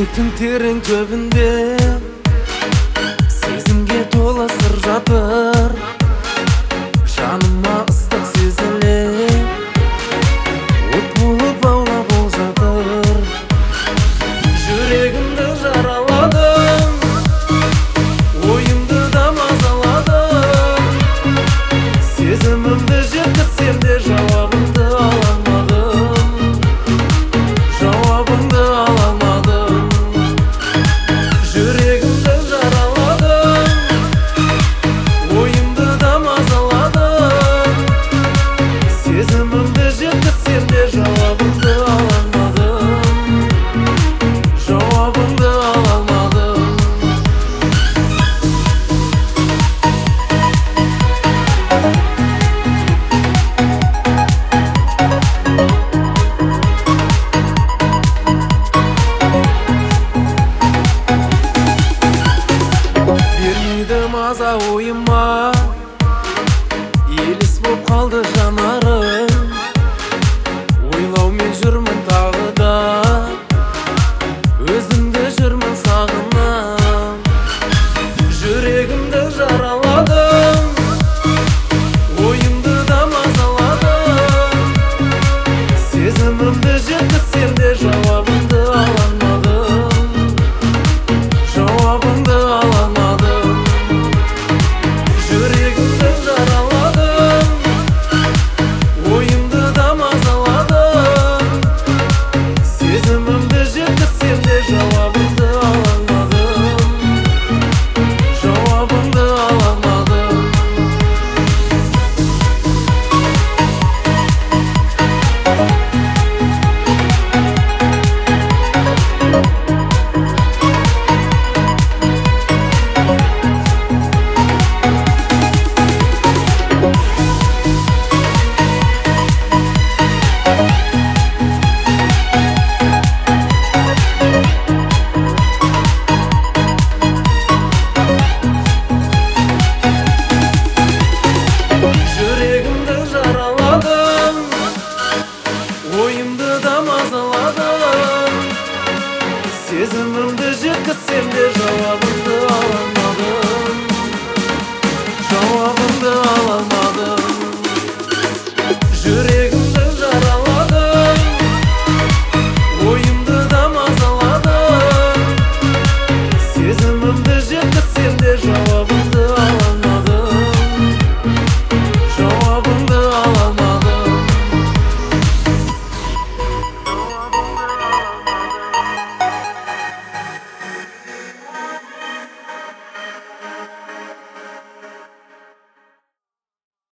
Жүректің терең төбінде сезімге толы сыр жатыр. Жаныма ыстық сезіле от болып аулап ол жатыр. Жүрегімді жараладың, ойымды да мазаладың. Сезімімді жеткізсем де жауабыңды ала алмадым. Жауабыңды ала алмадым. Жүрегімді жараладың, ойымды да мазаладың. Сезімімді жеткізсем де жауабыңды ала алмадым. Жауабыңды ала алмадым. Бермейді маза ойыма, елес боп қалды жанарым. Ойлаумен жүрмін тағы да, өзімді жүрмін сағынып. Жүрегімді жараладым, ойымды да мазаладым. Сезімімді жеткізсем де жауабыңды ала алмадым. Жауабыңды ала алмадым. Жүрегімді жараладым, ойымды да мазаладым. Сезімімді жеткізсем де жауабыңды ала алмадым. Жауабыңды ала алмадым. Жүрегімді жараладың, ойымды да мазаладың. Сезімімді жеткізсем де жауабым